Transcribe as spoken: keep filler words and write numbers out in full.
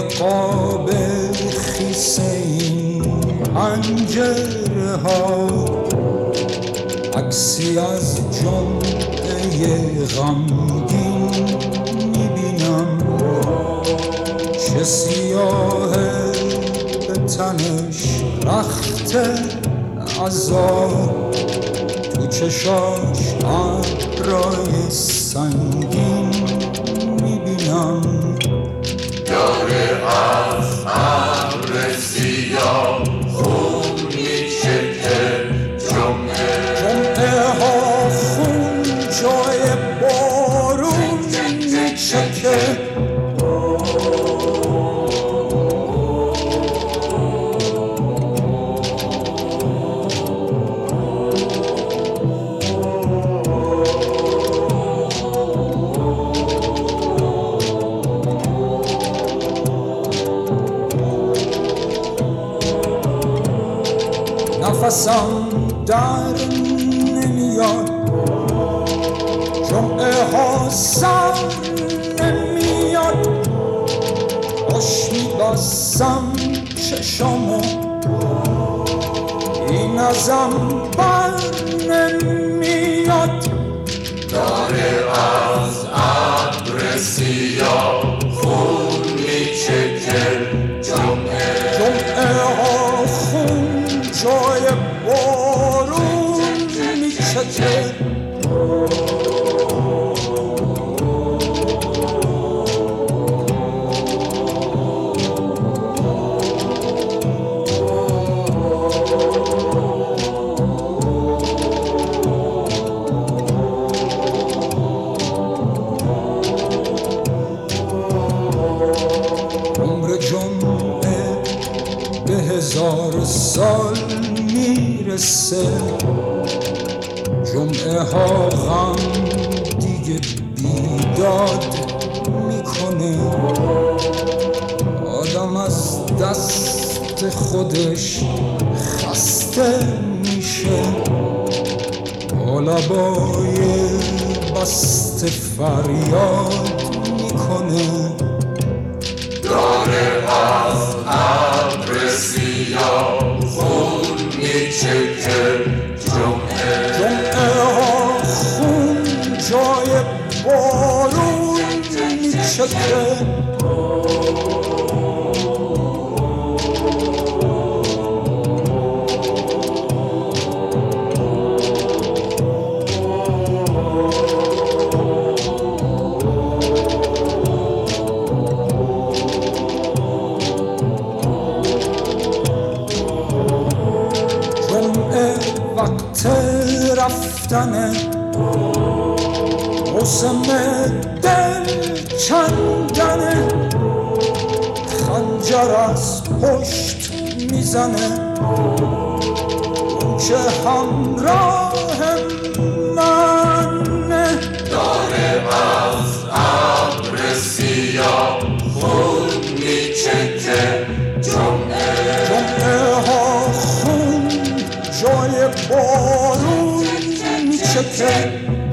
قاب خیس این پنجره ها عکسی از جمعه غمگین میبینم چه سیاهه به تنش رخت عذاب تو چشاش ابرای سنگین میبینم داره از ابر سیاه خون میچکه جمعه جمعه ها خون جای بارون میچکه نفسم در نمیاد جمعه ها سر نمیاد آش میبستم چشامو این ازم بر نمیاد داره از ابر سیاه خون میچکه جمعه جمعه ها خون جای بارون میچکه عمر جمعه به هزار سال میرسه جمعه ها غم دیگه بیداد میکنه آدم از دست خودش خسته میشه با لبای بسته فریاد میکنه داره از ابر سیاه خون میچکه جمعه جمعه ها خون جای بارون میچکه وقت رفتنه موسم دل کندنه خنجر از پشت میزنه اون که همراه منه داره از ابر سیاه خون میچکه جمعه جمعه ها خون جای بارون میچکه